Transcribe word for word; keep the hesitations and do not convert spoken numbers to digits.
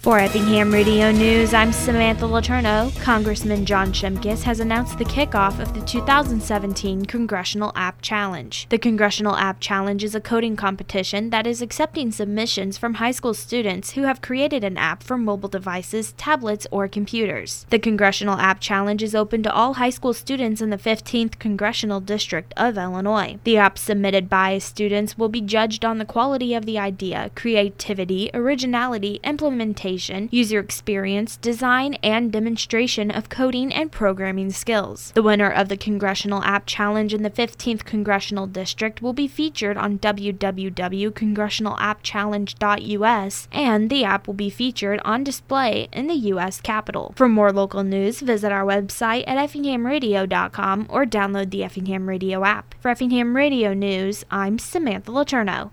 For Effingham Radio News, I'm Samantha Letourneau. Congressman John Shimkus has announced the kickoff of the two thousand seventeen Congressional App Challenge. The Congressional App Challenge is a coding competition that is accepting submissions from high school students who have created an app for mobile devices, tablets, or computers. The Congressional App Challenge is open to all high school students in the fifteenth Congressional District of Illinois. The apps submitted by students will be judged on the quality of the idea, creativity, originality, implementation, user experience, design, and demonstration of coding and programming skills. The winner of the Congressional App Challenge in the fifteenth Congressional District will be featured on w w w dot congressional app challenge dot u s, and the app will be featured on display in the U S Capitol. For more local news, visit our website at effingham radio dot com or download the Effingham Radio app. For Effingham Radio News, I'm Samantha Letourneau.